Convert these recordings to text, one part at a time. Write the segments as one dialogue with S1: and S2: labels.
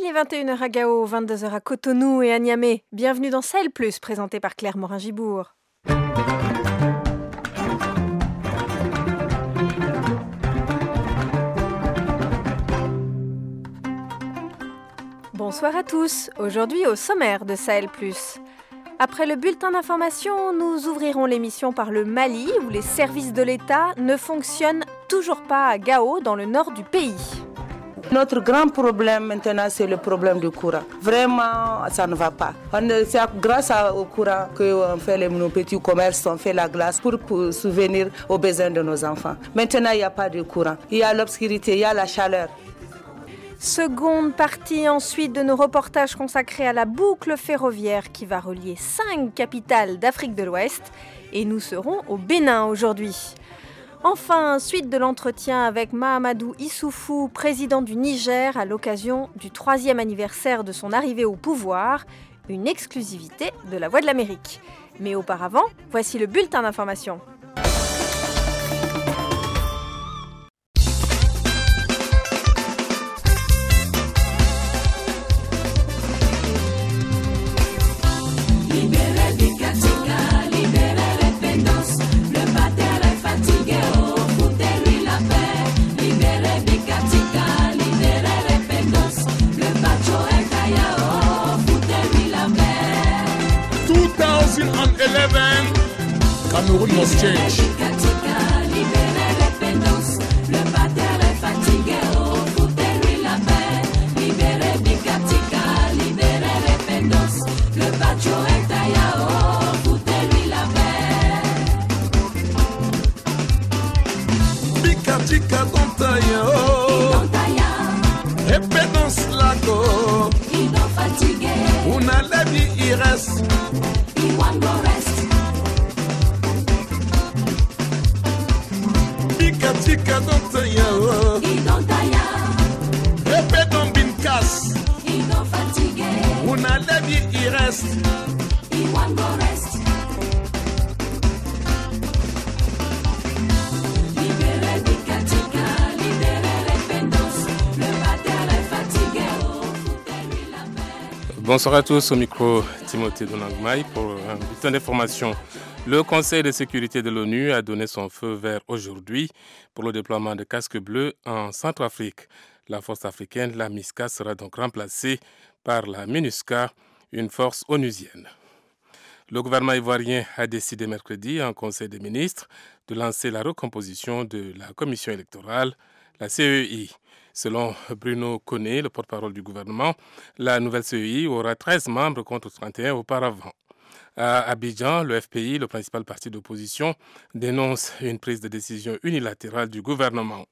S1: Il est 21h à Gao, 22h à Cotonou et à Niamey. Bienvenue dans Sahel Plus, présenté par Claire Morin-Gibourg. Bonsoir à tous. Aujourd'hui, au sommaire de Sahel Plus. Après le bulletin d'information, nous ouvrirons l'émission par le Mali, où les services de l'État ne fonctionnent toujours pas à Gao, dans le nord du pays.
S2: Notre grand problème maintenant, c'est le problème du courant. Vraiment, ça ne va pas. C'est grâce au courant qu'on fait nos petits commerces, on fait la glace pour subvenir aux besoins de nos enfants. Maintenant, il n'y a pas de courant. Il y a l'obscurité, il y a la chaleur.
S1: Seconde partie ensuite de nos reportages consacrés à la boucle ferroviaire qui va relier 5 capitales d'Afrique de l'Ouest. Et nous serons au Bénin aujourd'hui. Enfin, suite de l'entretien avec Mahamadou Issoufou, président du Niger, à l'occasion du 3e anniversaire de son arrivée au pouvoir, une exclusivité de la Voix de l'Amérique. Mais auparavant, voici le bulletin d'information.
S3: Cameroon must change. Bikatika Dontaya, Epedons Lago, Una Levi Ires, Bikatika Dontaya, Epedon Binkas, Una Levi Ires,
S4: Bonsoir à tous, au micro Timothée Donangmaï pour un bulletin d'information. Le Conseil de sécurité de l'ONU a donné son feu vert aujourd'hui pour le déploiement de casques bleus en Centrafrique. La force africaine, la MISCA, sera donc remplacée par la MINUSCA, une force onusienne. Le gouvernement ivoirien a décidé mercredi en Conseil des ministres de lancer la recomposition de la commission électorale, la CEI. Selon Bruno Koné, le porte-parole du gouvernement, la nouvelle CEI aura 13 membres contre 31 auparavant. À Abidjan, le FPI, le principal parti d'opposition, dénonce une prise de décision unilatérale du gouvernement.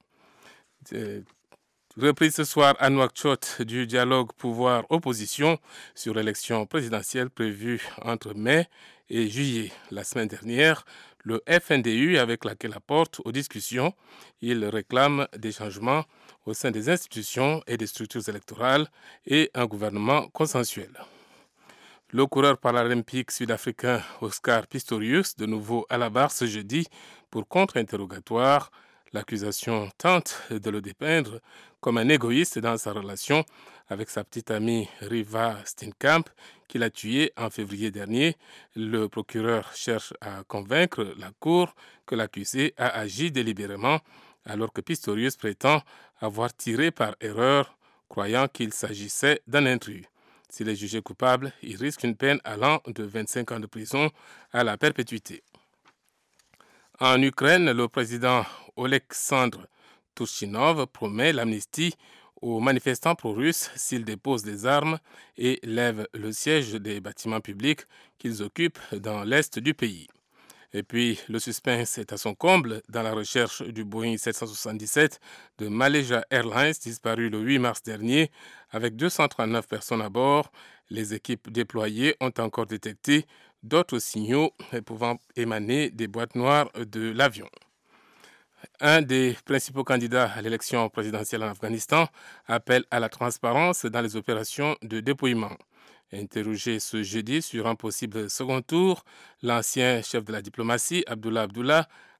S4: Reprise ce soir à Nouakchott du dialogue pouvoir-opposition sur l'élection présidentielle prévue entre mai et juillet. La semaine dernière, le FNDU avait claqué la porte aux discussions. Il réclame des changements au sein des institutions et des structures électorales et un gouvernement consensuel. Le coureur paralympique sud-africain Oscar Pistorius, de nouveau à la barre ce jeudi pour contre-interrogatoire. L'accusation tente de le dépeindre comme un égoïste dans sa relation avec sa petite amie Riva Steenkamp, qu'il a tuée en février dernier. Le procureur cherche à convaincre la Cour que l'accusé a agi délibérément, alors que Pistorius prétend avoir tiré par erreur, croyant qu'il s'agissait d'un intrus. S'il est jugé coupable, il risque une peine allant de 25 ans de prison à la perpétuité. En Ukraine, le président Oleksandr Turchinov promet l'amnistie aux manifestants pro-russes s'ils déposent des armes et lèvent le siège des bâtiments publics qu'ils occupent dans l'est du pays. Et puis, le suspense est à son comble dans la recherche du Boeing 777 de Malaysia Airlines, disparu le 8 mars dernier, avec 239 personnes à bord. Les équipes déployées ont encore détecté d'autres signaux pouvant émaner des boîtes noires de l'avion. Un des principaux candidats à l'élection présidentielle en Afghanistan appelle à la transparence dans les opérations de dépouillement. Interrogé ce jeudi sur un possible second tour, l'ancien chef de la diplomatie, Abdullah Abdullah,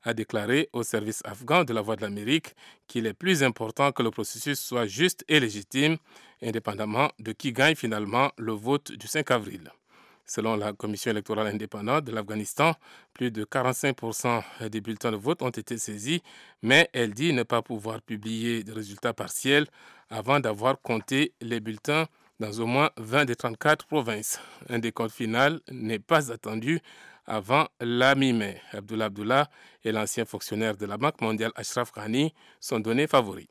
S4: a déclaré au service afghan de la Voix de l'Amérique qu'il est plus important que le processus soit juste et légitime, indépendamment de qui gagne finalement le vote du 5 avril. Selon la Commission électorale indépendante de l'Afghanistan, plus de 45% des bulletins de vote ont été saisis, mais elle dit ne pas pouvoir publier de résultats partiels avant d'avoir compté les bulletins dans au moins 20 des 34 provinces. Un décompte final n'est pas attendu avant la mi-mai. Abdullah et l'ancien fonctionnaire de la Banque mondiale Ashraf Ghani sont donnés favoris.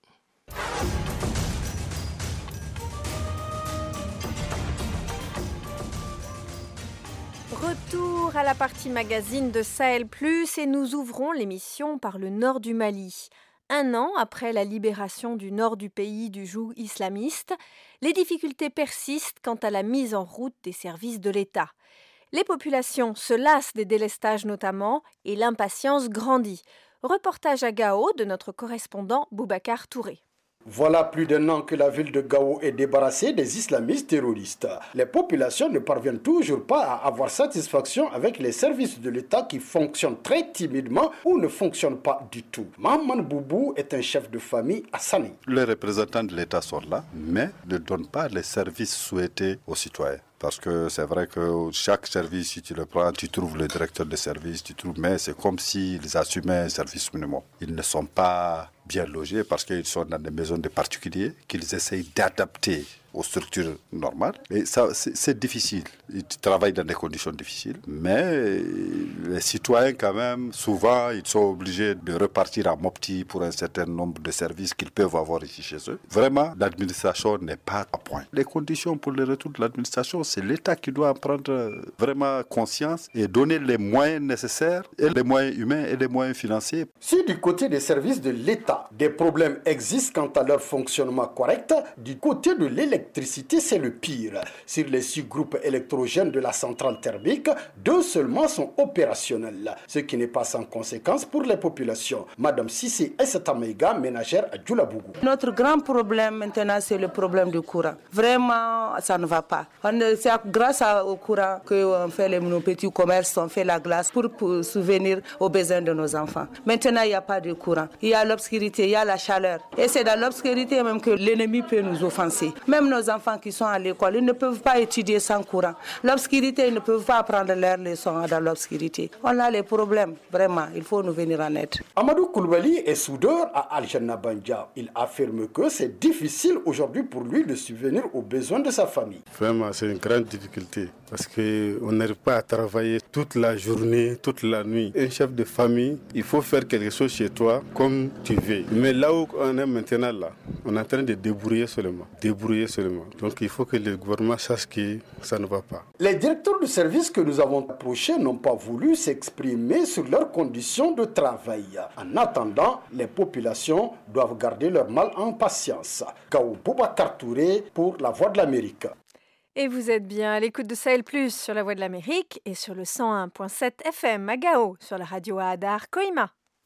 S1: Retour à la partie magazine de Sahel Plus et nous ouvrons l'émission par le nord du Mali. 1 an après la libération du nord du pays du joug islamiste, les difficultés persistent quant à la mise en route des services de l'État. Les populations se lassent des délestages notamment et l'impatience grandit. Reportage à Gao de notre correspondant Boubacar Touré.
S5: Voilà plus d'1 an que la ville de Gao est débarrassée des islamistes terroristes. Les populations ne parviennent toujours pas à avoir satisfaction avec les services de l'État qui fonctionnent très timidement ou ne fonctionnent pas du tout. Mahaman Boubou est un chef de famille à Sani.
S6: Les représentants de l'État sont là, mais ne donnent pas les services souhaités aux citoyens. Parce que c'est vrai que chaque service, si tu le prends, tu trouves le directeur de service, mais c'est comme s'ils assumaient un service minimum. Ils ne sont pas bien logés parce qu'ils sont dans des maisons de particuliers qu'ils essayent d'adapter aux structures normales. Et ça, c'est difficile. Ils travaillent dans des conditions difficiles. Mais les citoyens, quand même, souvent, ils sont obligés de repartir à Mopti pour un certain nombre de services qu'ils peuvent avoir ici chez eux. Vraiment, l'administration n'est pas à point. Les conditions pour le retour de l'administration, c'est l'État qui doit en prendre vraiment conscience et donner les moyens nécessaires, et les moyens humains et les moyens financiers.
S5: Si du côté des services de l'État, des problèmes existent quant à leur fonctionnement correct, du côté de l'électricité, c'est le pire. Sur les 6 groupes électrogènes de la centrale thermique, 2 seulement sont opérationnels, ce qui n'est pas sans conséquence pour les populations. Madame Sissi Essetameiga, ménagère à Djoulabougou.
S2: Notre grand problème maintenant, c'est le problème du courant. Vraiment, ça ne va pas. C'est grâce au courant qu'on fait nos petits commerces, on fait la glace pour subvenir aux besoins de nos enfants. Maintenant, il n'y a pas de courant. Il y a l'obscurité, il y a la chaleur. Et c'est dans l'obscurité même que l'ennemi peut nous offenser. Même nos enfants qui sont à l'école, ils ne peuvent pas étudier sans courant. L'obscurité, ils ne peuvent pas apprendre leurs leçons dans l'obscurité. On a les problèmes, vraiment, il faut nous venir en aide.
S5: Amadou Koulibaly est soudeur à Al-Janna Banja. Il affirme que c'est difficile aujourd'hui pour lui de subvenir aux besoins de sa famille.
S7: Vraiment, c'est une grande difficulté parce qu'on n'arrive pas à travailler toute la journée, toute la nuit. Un chef de famille, il faut faire quelque chose chez toi comme tu veux. Mais là où on est maintenant, là, on est en train de débrouiller seulement. Donc il faut que le gouvernement sache que ça ne va pas.
S5: Les directeurs de service que nous avons approchés n'ont pas voulu s'exprimer sur leurs conditions de travail. En attendant, les populations doivent garder leur mal en patience. Gao Boubacar Touré pour la Voix de l'Amérique.
S1: Et vous êtes bien à l'écoute de Sahel Plus sur la Voix de l'Amérique et sur le 101.7 FM à Gao, sur la radio à Adar Koima.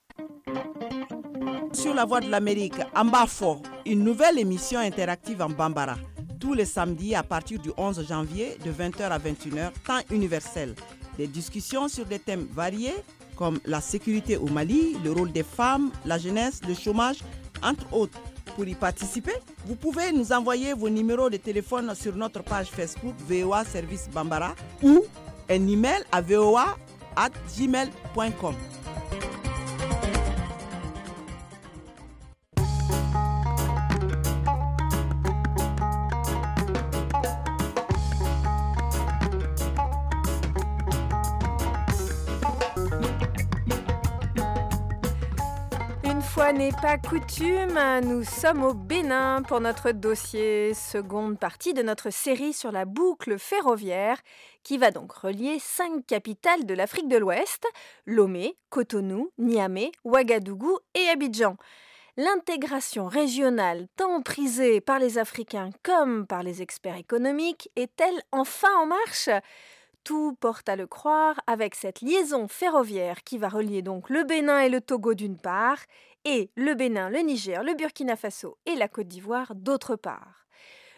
S8: Sur la Voix de l'Amérique, en Bafo, une nouvelle émission interactive en Bambara. Tous les samedis à partir du 11 janvier de 20h à 21h, temps universel. Des discussions sur des thèmes variés comme la sécurité au Mali, le rôle des femmes, la jeunesse, le chômage, entre autres. Pour y participer, vous pouvez nous envoyer vos numéros de téléphone sur notre page Facebook VOA Service Bambara ou un email à voa@gmail.com.
S1: Une fois n'est pas coutume, nous sommes au Bénin pour notre dossier, seconde partie de notre série sur la boucle ferroviaire qui va donc relier 5 capitales de l'Afrique de l'Ouest, Lomé, Cotonou, Niamey, Ouagadougou et Abidjan. L'intégration régionale, tant prisée par les Africains comme par les experts économiques, est-elle enfin en marche ? Tout porte à le croire avec cette liaison ferroviaire qui va relier donc le Bénin et le Togo d'une part, et le Bénin, le Niger, le Burkina Faso et la Côte d'Ivoire d'autre part.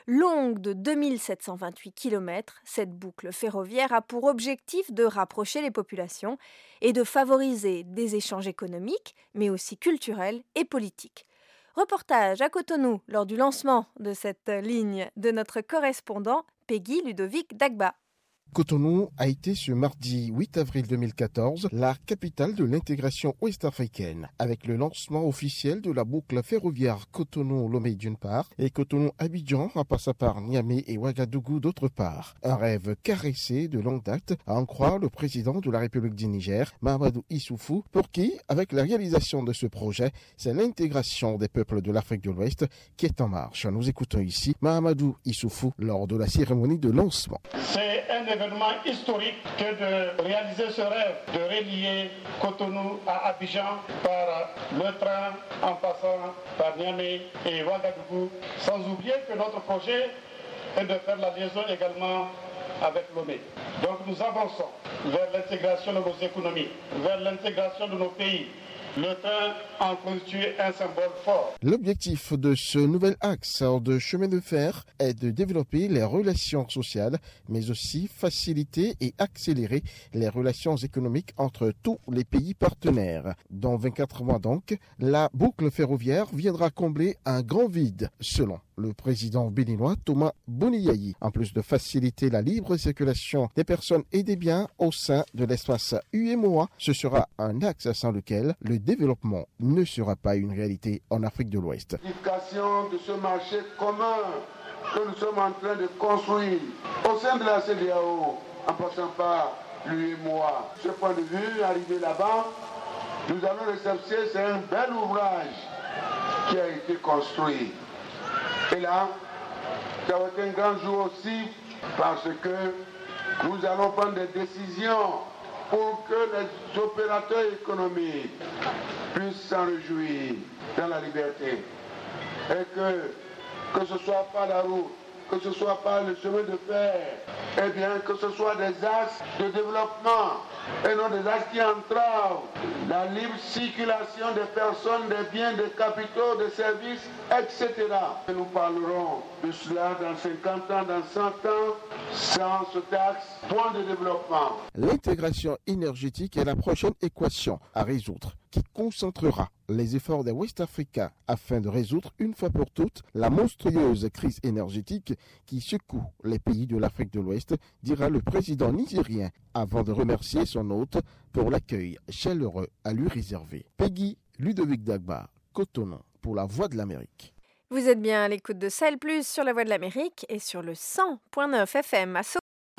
S1: Longue de 2728 km, cette boucle ferroviaire a pour objectif de rapprocher les populations et de favoriser des échanges économiques, mais aussi culturels et politiques. Reportage à Cotonou lors du lancement de cette ligne de notre correspondant Peggy Ludovic Dagba.
S9: Cotonou a été ce mardi 8 avril 2014 la capitale de l'intégration ouest-africaine, avec le lancement officiel de la boucle ferroviaire Cotonou-Lomé d'une part et Cotonou-Abidjan en passant par Niamey et Ouagadougou d'autre part. Un rêve caressé de longue date, à en croire le président de la République du Niger, Mahamadou Issoufou, pour qui, avec la réalisation de ce projet, c'est l'intégration des peuples de l'Afrique de l'Ouest qui est en marche. Nous écoutons ici Mahamadou Issoufou lors de la cérémonie de lancement.
S10: C'est un événement historique que de réaliser ce rêve de relier Cotonou à Abidjan par le train en passant par Niamey et Ouagadougou, sans oublier que notre projet est de faire la liaison également avec Lomé. Donc nous avançons vers l'intégration de nos économies, vers l'intégration de nos pays. Le train en constitue un symbole fort.
S9: L'objectif de ce nouvel axe de chemin de fer est de développer les relations sociales, mais aussi faciliter et accélérer les relations économiques entre tous les pays partenaires. Dans 24 mois donc, la boucle ferroviaire viendra combler un grand vide, selon le président béninois Thomas Boniyayi, en plus de faciliter la libre circulation des personnes et des biens au sein de l'espace UEMOA. Ce sera un axe sans lequel le développement ne sera pas une réalité en Afrique de l'Ouest.
S11: L'application de ce marché commun que nous sommes en train de construire au sein de la CEDEAO, en passant par l'UEMOA. Ce point de vue, arrivé là-bas, nous allons le saluer, c'est un bel ouvrage qui a été construit. Et là, ça va être un grand jour aussi parce que nous allons prendre des décisions pour que les opérateurs économiques puissent s'en réjouir dans la liberté. Et que ce soit par la route, que ce soit par le chemin de fer, eh bien que ce soit des axes de développement et non des axes qui entravent la libre circulation des personnes, des biens, des capitaux, des services, etc. Et nous parlerons de cela dans 50 ans, dans 100 ans, sans ce axe, point de développement.
S9: L'intégration énergétique est la prochaine équation à résoudre, qui concentrera les efforts des Ouest-Africains afin de résoudre une fois pour toutes la monstrueuse crise énergétique qui secoue les pays de l'Afrique de l'Ouest, dira le président nigérien, avant de remercier son hôte pour l'accueil chaleureux à lui réservé. Peggy Ludovic Dagba, Cotonou, pour la Voix de l'Amérique.
S1: Vous êtes bien à l'écoute de Sahel Plus sur la Voix de l'Amérique et sur le 100.9 FM à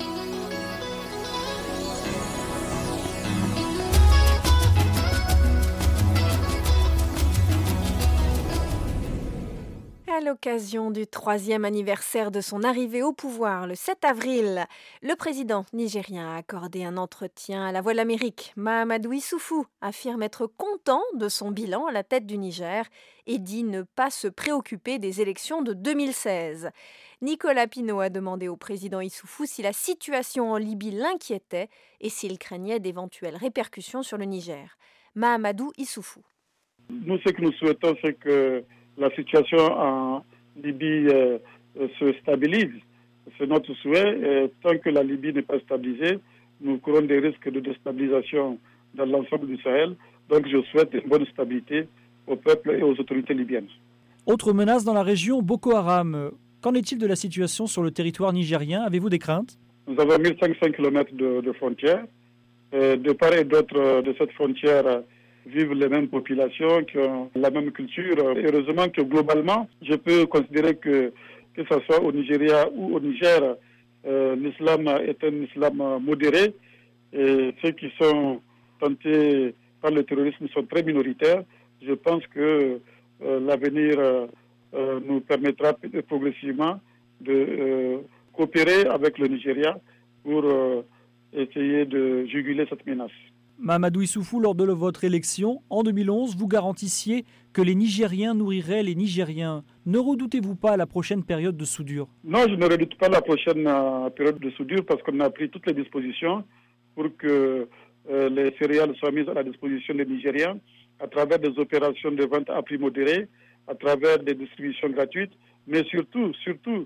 S1: À l'occasion du 3e anniversaire de son arrivée au pouvoir le 7 avril, le président nigérien a accordé un entretien à la Voix de l'Amérique. Mahamadou Issoufou affirme être content de son bilan à la tête du Niger et dit ne pas se préoccuper des élections de 2016. Nicolas Pinault a demandé au président Issoufou si la situation en Libye l'inquiétait et s'il craignait d'éventuelles répercussions sur le Niger. Mahamadou Issoufou.
S10: Nous, ce que nous souhaitons, c'est que la situation en Libye se stabilise. C'est notre souhait. Tant que la Libye n'est pas stabilisée, nous courons des risques de déstabilisation dans l'ensemble du Sahel. Donc je souhaite une bonne stabilité au peuple et aux autorités libyennes.
S12: Autre menace dans la région, Boko Haram. Qu'en est-il de la situation sur le territoire nigérien? Avez-vous des craintes?
S10: Nous avons 1500 km de frontières. De part et d'autre de cette frontière, vivent les mêmes populations, qui ont la même culture. Heureusement que globalement, je peux considérer que ce soit au Nigeria ou au Niger, l'islam est un islam modéré et ceux qui sont tentés par le terrorisme sont très minoritaires. Je pense que l'avenir nous permettra progressivement de coopérer avec le Nigeria pour essayer de juguler cette menace.
S12: Mahamadou Issoufou, lors de votre élection, en 2011, vous garantissiez que les Nigériens nourriraient les Nigériens. Ne redoutez-vous pas la prochaine période de soudure?
S10: Non, je ne redoute pas la prochaine période de soudure parce qu'on a pris toutes les dispositions pour que les céréales soient mises à la disposition des Nigériens à travers des opérations de vente à prix modéré, à travers des distributions gratuites, mais surtout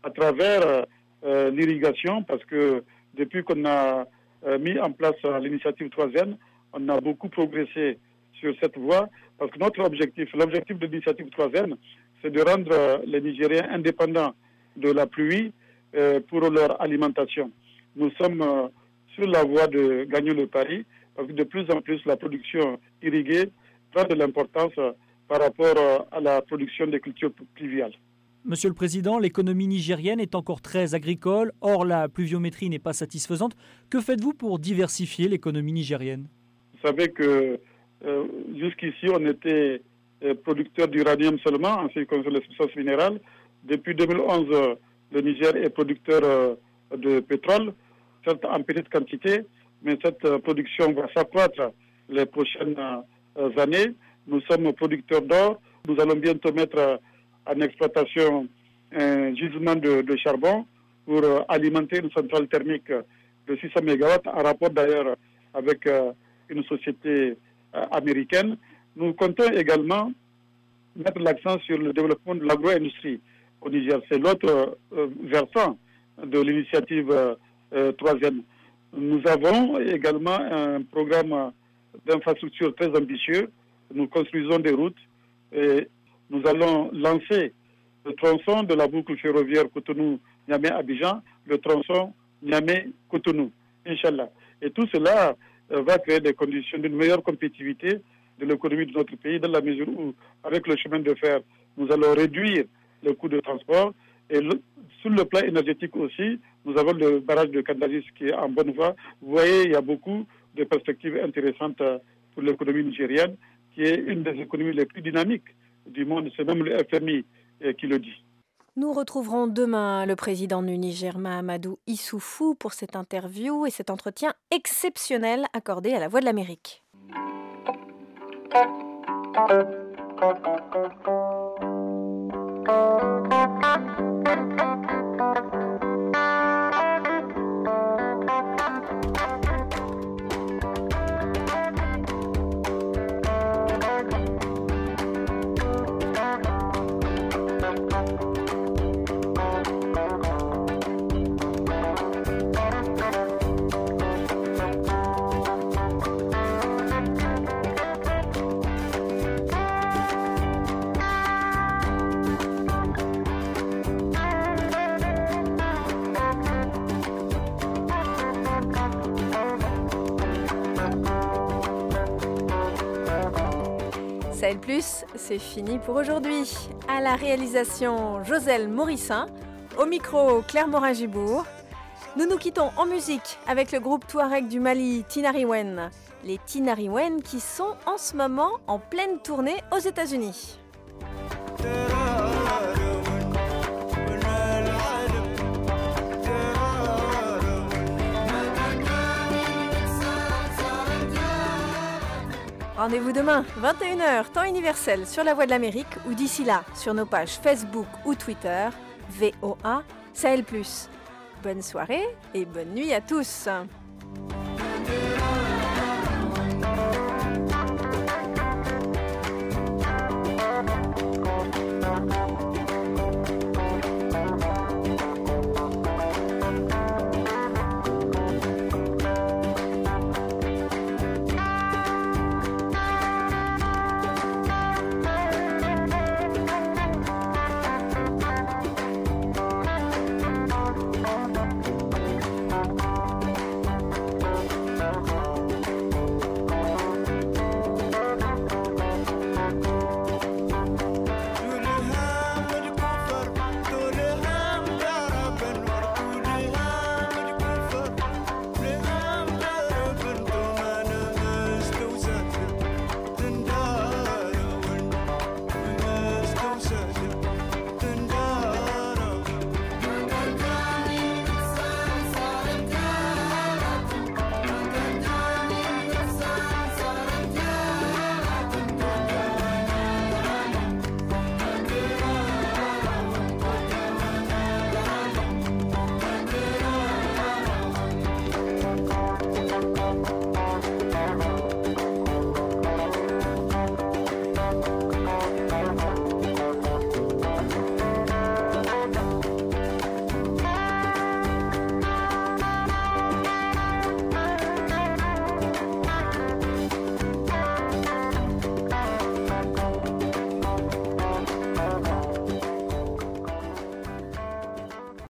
S10: à travers l'irrigation, parce que depuis qu'on a mis en place l'initiative 3N, on a beaucoup progressé sur cette voie, parce que l'objectif de l'initiative 3N, c'est de rendre les Nigériens indépendants de la pluie pour leur alimentation. Nous sommes sur la voie de gagner le pari, parce que de plus en plus la production irriguée prend de l'importance par rapport à la production des cultures pluviales.
S12: Monsieur le Président, l'économie nigérienne est encore très agricole, or la pluviométrie n'est pas satisfaisante. Que faites-vous pour diversifier l'économie nigérienne?
S10: Vous savez que jusqu'ici, on était producteur d'uranium seulement, en ce qui concerne les substances minérales. Depuis 2011, le Niger est producteur de pétrole, certes en petite quantité, mais cette production va s'accroître les prochaines années. Nous sommes producteurs d'or. Nous allons bientôt mettre en exploitation un gisement de charbon pour alimenter une centrale thermique de 600 MW, en rapport d'ailleurs avec une société américaine. Nous comptons également mettre l'accent sur le développement de l'agro-industrie au Niger. C'est l'autre versant de l'initiative 3e. Nous avons également un programme d'infrastructure très ambitieux. Nous construisons des routes et nous allons lancer le tronçon de la boucle ferroviaire Cotonou-Niamey-Abidjan, le tronçon Niamey-Cotonou, Inch'Allah. Et tout cela va créer des conditions d'une meilleure compétitivité de l'économie de notre pays, dans la mesure où, avec le chemin de fer, nous allons réduire le coût de transport. Et sur le plan énergétique aussi, nous avons le barrage de Kandagis qui est en bonne voie. Vous voyez, il y a beaucoup de perspectives intéressantes pour l'économie nigérienne, qui est une des économies les plus dynamiques du monde. C'est même le FMI qui le dit.
S1: Nous retrouverons demain le président du Niger, Mahamadou Issoufou, pour cette interview et cet entretien exceptionnel accordé à la Voix de l'Amérique. Sahel Plus, c'est fini pour aujourd'hui. À la réalisation, Joselle Morissin. Au micro, Claire Morin-Gibourg. Nous nous quittons en musique avec le groupe Touareg du Mali, Tinariwen. Les Tinariwen qui sont en ce moment en pleine tournée aux États-Unis. Rendez-vous demain, 21h, temps universel, sur la Voix de l'Amérique ou d'ici là, sur nos pages Facebook ou Twitter, VOA Sahel Plus. Bonne soirée et bonne nuit à tous.